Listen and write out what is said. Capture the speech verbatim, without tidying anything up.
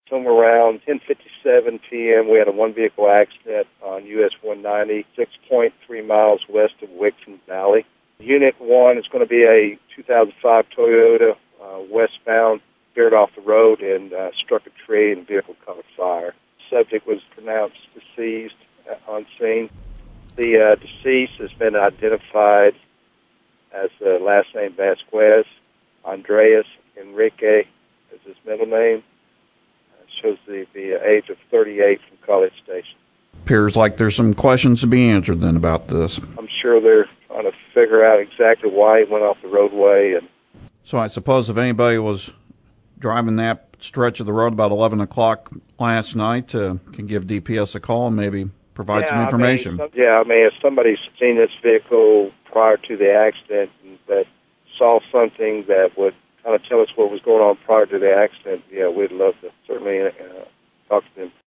Somewhere around ten fifty-seven p.m., we had a one-vehicle accident on U S one ninety, six point three miles west of Wixon Valley. Unit one is going to be a two thousand five Toyota uh, westbound, veered off the road and uh, struck a tree, and the vehicle caught fire. Subject was pronounced deceased on scene. The uh, deceased has been identified as the last name Vasquez. Andreas Enrique is his middle name. It shows the, the age of thirty-eight from College Station. Appears like there's some questions to be answered then about this. I'm sure they're trying to figure out exactly why he went off the roadway. And so I suppose if anybody was driving that stretch of the road about eleven o'clock last night, uh, can give D P S a call and maybe provide yeah, some information. I mean, some, yeah, I mean, if somebody's seen this vehicle prior to the accident that saw something that would kind of tell us what was going on prior to the accident, yeah, we'd love to certainly uh, talk to them.